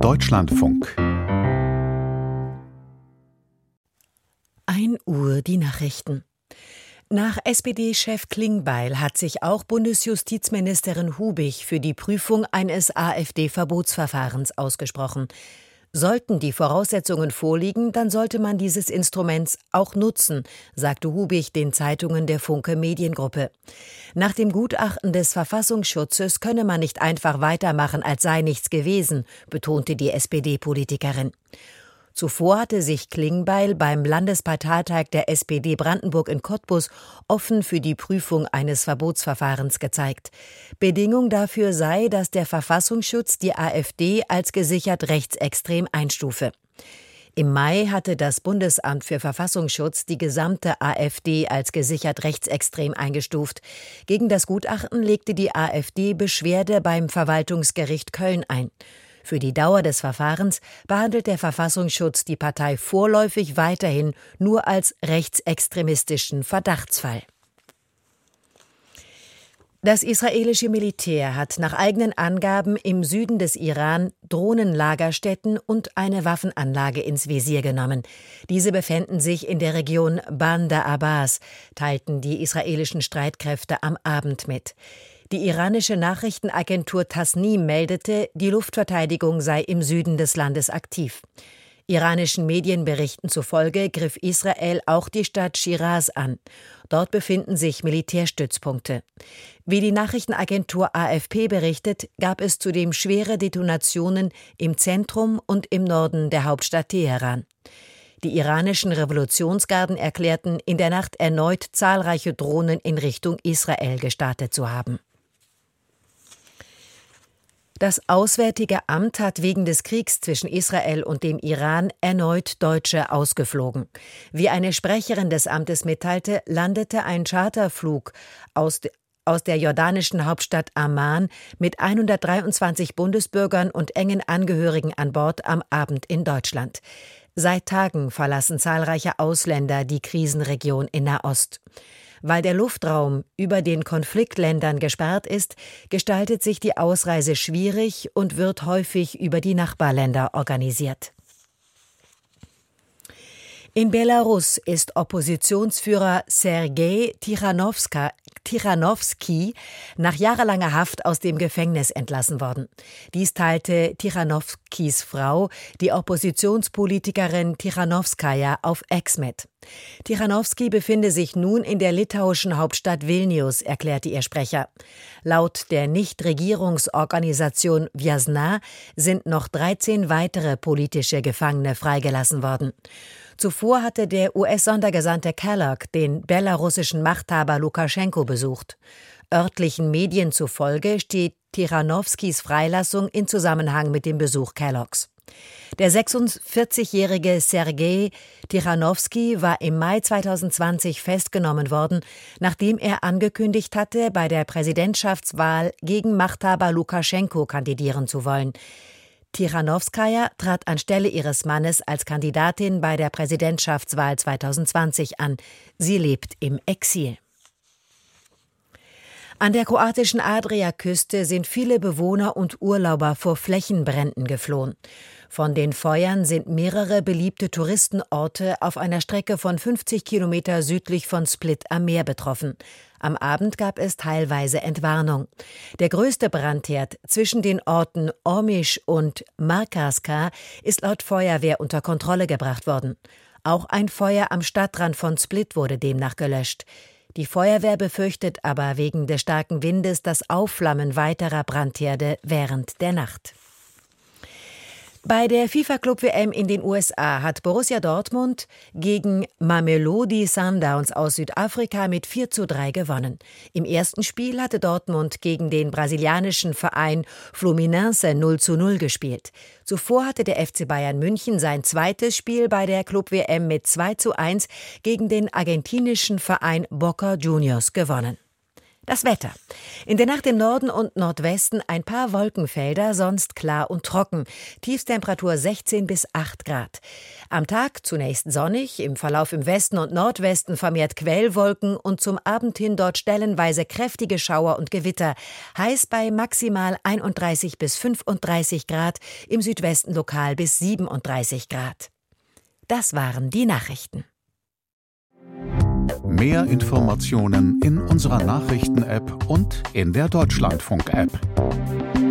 Deutschlandfunk. 1 Uhr die Nachrichten. Nach SPD-Chef Klingbeil hat sich auch Bundesjustizministerin Hubig für die Prüfung eines AfD-Verbotsverfahrens ausgesprochen. Sollten die Voraussetzungen vorliegen, dann sollte man dieses Instruments auch nutzen, sagte Hubig den Zeitungen der Funke Mediengruppe. Nach dem Gutachten des Verfassungsschutzes könne man nicht einfach weitermachen, als sei nichts gewesen, betonte die SPD-Politikerin. Zuvor hatte sich Klingbeil beim Landesparteitag der SPD Brandenburg in Cottbus offen für die Prüfung eines Verbotsverfahrens gezeigt. Bedingung dafür sei, dass der Verfassungsschutz die AfD als gesichert rechtsextrem einstufe. Im Mai hatte das Bundesamt für Verfassungsschutz die gesamte AfD als gesichert rechtsextrem eingestuft. Gegen das Gutachten legte die AfD Beschwerde beim Verwaltungsgericht Köln ein. Für die Dauer des Verfahrens behandelt der Verfassungsschutz die Partei vorläufig weiterhin nur als rechtsextremistischen Verdachtsfall. Das israelische Militär hat nach eigenen Angaben im Süden des Iran Drohnenlagerstätten und eine Waffenanlage ins Visier genommen. Diese befänden sich in der Region Bandar Abbas, teilten die israelischen Streitkräfte am Abend mit. Die iranische Nachrichtenagentur Tasnim meldete, die Luftverteidigung sei im Süden des Landes aktiv. Iranischen Medienberichten zufolge griff Israel auch die Stadt Schiraz an. Dort befinden sich Militärstützpunkte. Wie die Nachrichtenagentur AFP berichtet, gab es zudem schwere Detonationen im Zentrum und im Norden der Hauptstadt Teheran. Die iranischen Revolutionsgarden erklärten, in der Nacht erneut zahlreiche Drohnen in Richtung Israel gestartet zu haben. Das Auswärtige Amt hat wegen des Kriegs zwischen Israel und dem Iran erneut Deutsche ausgeflogen. Wie eine Sprecherin des Amtes mitteilte, landete ein Charterflug aus der jordanischen Hauptstadt Amman mit 123 Bundesbürgern und engen Angehörigen an Bord am Abend in Deutschland. Seit Tagen verlassen zahlreiche Ausländer die Krisenregion in Nahost. Weil der Luftraum über den Konfliktländern gesperrt ist, gestaltet sich die Ausreise schwierig und wird häufig über die Nachbarländer organisiert. In Belarus ist Oppositionsführer Sergei Tichanowski nach jahrelanger Haft aus dem Gefängnis entlassen worden. Dies teilte Tichanowskis Frau, die Oppositionspolitikerin Tichanowskaja, auf X mit. Tichanowski befinde sich nun in der litauischen Hauptstadt Vilnius, erklärte ihr Sprecher. Laut der Nichtregierungsorganisation Vjasna sind noch 13 weitere politische Gefangene freigelassen worden. Zuvor hatte der US-Sondergesandte Kellogg den belarussischen Machthaber Lukaschenko besucht. Örtlichen Medien zufolge steht Tichanowskis Freilassung in Zusammenhang mit dem Besuch Kelloggs. Der 46-jährige Sergei Tichanowski war im Mai 2020 festgenommen worden, nachdem er angekündigt hatte, bei der Präsidentschaftswahl gegen Machthaber Lukaschenko kandidieren zu wollen. Tichanowskaja trat anstelle ihres Mannes als Kandidatin bei der Präsidentschaftswahl 2020 an. Sie lebt im Exil. An der kroatischen Adriaküste sind viele Bewohner und Urlauber vor Flächenbränden geflohen. Von den Feuern sind mehrere beliebte Touristenorte auf einer Strecke von 50 Kilometer südlich von Split am Meer betroffen. Am Abend gab es teilweise Entwarnung. Der größte Brandherd zwischen den Orten Omiš und Makarska ist laut Feuerwehr unter Kontrolle gebracht worden. Auch ein Feuer am Stadtrand von Split wurde demnach gelöscht. Die Feuerwehr befürchtet aber wegen des starken Windes das Aufflammen weiterer Brandherde während der Nacht. Bei der FIFA-Club-WM in den USA hat Borussia Dortmund gegen Mamelodi Sundowns aus Südafrika mit 4:3 gewonnen. Im ersten Spiel hatte Dortmund gegen den brasilianischen Verein Fluminense 0:0 gespielt. Zuvor hatte der FC Bayern München sein zweites Spiel bei der Club-WM mit 2:1 gegen den argentinischen Verein Boca Juniors gewonnen. Das Wetter. In der Nacht im Norden und Nordwesten ein paar Wolkenfelder, sonst klar und trocken. Tiefstemperatur 16 bis 8 Grad. Am Tag zunächst sonnig, im Verlauf im Westen und Nordwesten vermehrt Quellwolken und zum Abend hin dort stellenweise kräftige Schauer und Gewitter. Heiß bei maximal 31 bis 35 Grad, im Südwesten lokal bis 37 Grad. Das waren die Nachrichten. Mehr Informationen in unserer Nachrichten-App und in der Deutschlandfunk-App.